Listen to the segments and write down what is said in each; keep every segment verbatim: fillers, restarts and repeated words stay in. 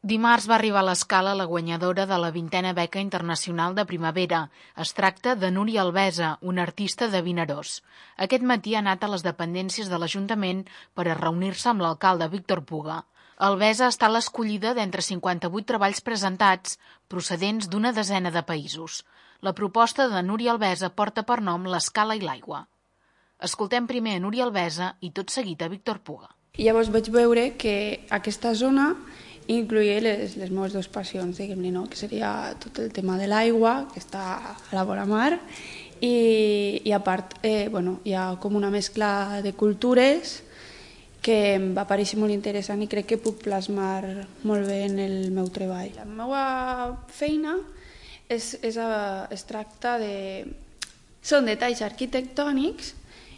Dimarts va arribar a l'Escala la guanyadora de la vintena beca internacional de primavera. Es tracta de Núria Albesa, una artista de Vinaròs. Aquest matí ha anat a les dependències de l'Ajuntament per a reunir-se amb l'alcalde Víctor Puga. Albesa ha estat l'escollida d'entre cinquanta-vuit treballs presentats, procedents d'una desena de països. La proposta de Núria Albesa porta per nom l'Escala i l'aigua. Escoltem primer a Núria Albesa i tot seguit a Víctor Puga. Llavors vaig veure que aquesta zona incloïa les, les meves dues passions, diguem-li, no? Que seria tot el tema de l'aigua, que està a la vora mar, i, i a part eh, bueno, hi ha com una mescla de cultures que em va parèixer molt interessant i crec que puc plasmar molt bé en el meu treball. La meva feina és, és a, es tracta de... Són detalls arquitectònics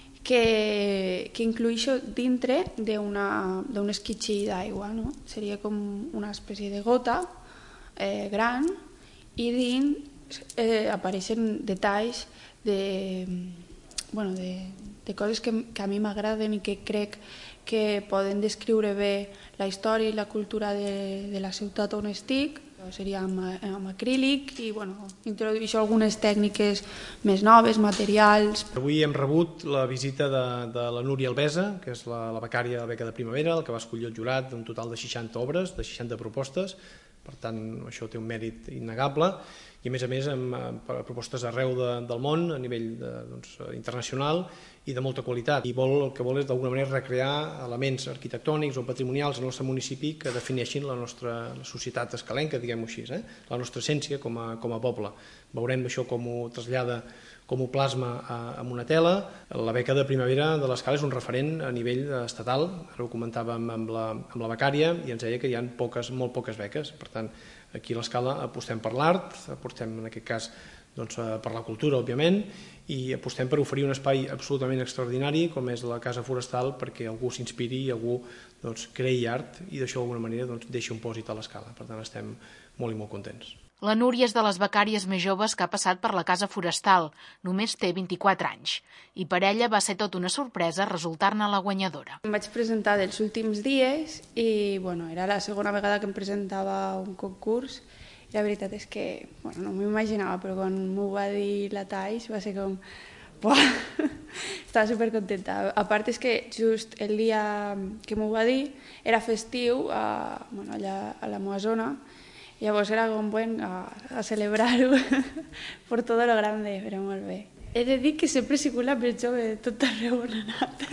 que, que incluïxo dintre d'un esquitxí d'aigua, no? Seria com una espècie de gota eh, gran i dins eh, apareixen detalls de, bueno, de, de coses que, que a mi m'agraden i que crec que poden descriure bé la història i la cultura de, de la ciutat on estic. Seria amb, amb acrílic i bueno, introdueixo algunes tècniques més noves, materials. Avui hem rebut la visita de, de la Núria Albesa, que és la, la becària de la beca de primavera, el que va escollir el jurat d'un total de seixanta obres, de seixanta propostes, per tant això té un mèrit innegable, i a més a més amb, amb propostes arreu de, del món a nivell de, doncs, internacional i de molta qualitat. I vol, el que vol és d'alguna manera recrear elements arquitectònics o patrimonials al nostre municipi que defineixin la nostra la societat escalenca, diguem-ho així, eh? La nostra essència com a, com a poble. Veurem això com ho trasllada, com ho plasma en una tela. La beca de primavera de l'Escala és un referent a nivell estatal, ara ho comentàvem amb la, amb la becària i ens deia que hi ha poques, molt poques beques. Per tant, aquí a l'Escala apostem per l'art, apostem en aquest cas doncs, per la cultura, òbviament, i apostem per oferir un espai absolutament extraordinari com és la Casa Forestal perquè algú s'inspiri i algú doncs, creï art i d'això d'alguna manera doncs, deixi un pòsit a l'Escala. Per tant, estem molt i molt contents. La Núria és de les becàries més joves que ha passat per la Casa Forestal. Només té vint-i-quatre anys. I per ella va ser tot una sorpresa resultar-ne la guanyadora. Em vaig presentar dels últims dies i bueno, era la segona vegada que em presentava a un concurs. I la veritat és que bueno, no m'ho imaginava, però quan m'ho va dir la Thais va ser com... Buah! Estava supercontenta. A part és que just el dia que m'ho va dir era festiu a, bueno, allà a la meva zona. Llavors era com, bueno, a, a celebrar-ho per tot lo grande, però molt bé. He de dir que sempre he sigut la més jove de tot arreu on he anat.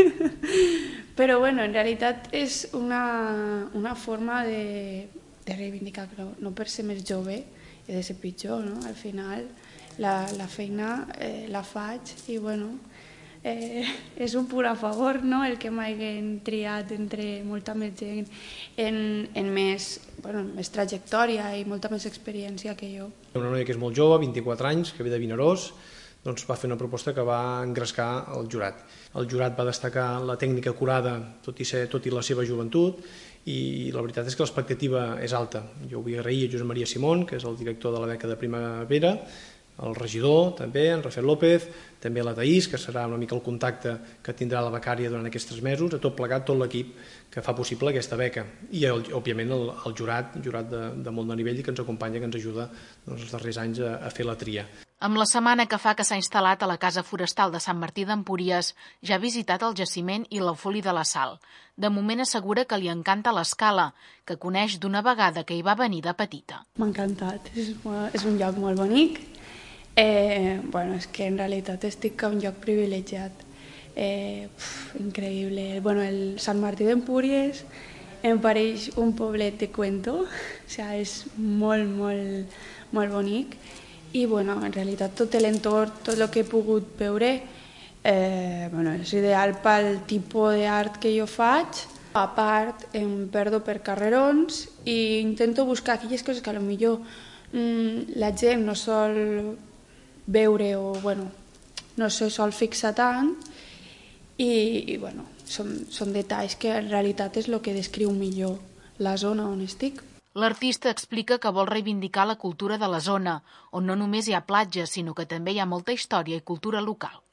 Però bueno, en realitat és una, una forma de, de reivindicar que no, no per ser més jove he de ser pitjor, no? Al final la, la feina eh, la faig i bueno, eh, és un punt a favor, no? El que m'hagin triat entre molta més gent en, en més, bueno, més trajectòria i molta més experiència que jo. Una noia que és molt jove, vint-i-quatre anys, que ve de Vinaròs, doncs va fer una proposta que va engrescar el jurat. El jurat va destacar la tècnica acurada, tot i, ser, tot i la seva joventut, i la veritat és que l'expectativa és alta. Jo vull agrair a Josep Maria Simón, que és el director de la beca de primavera, el regidor també, en Rafael López, també la Thaís, que serà una mica el contacte que tindrà la becària durant aquests tres mesos, a tot plegat tot l'equip que fa possible aquesta beca. I, òbviament, el, el jurat, jurat de, de molt de nivell i que ens acompanya, que ens ajuda doncs, els darrers anys a, a fer la tria. Amb la setmana que fa que s'ha instal·lat a la Casa Forestal de Sant Martí d'Empúries, ja ha visitat el jaciment i l'Eufoli de la Sal. De moment assegura que li encanta l'Escala, que coneix d'una vegada que hi va venir de petita. M'ha encantat, és, és un lloc molt bonic. Eh, bueno, és que en realitat estic a un lloc privilegiat. Eh, uf, increïble. Bueno, el Sant Martí d'Empúries em pareix un poblet de cuento, o sigui, és molt, molt, molt bonic. I bueno, en realitat tot l'entorn, tot el que he pogut veure, eh, bueno, és ideal pel tipus d'art que jo faig. A part, em perdo per carrerons i intento buscar aquelles coses que potser mm, la gent no sol veure o bueno, no se sol fixar tant i, i bueno, són, són detalls que en realitat és el que descriu millor la zona on estic. L'artista explica que vol reivindicar la cultura de la zona, on no només hi ha platges, sinó que també hi ha molta història i cultura local.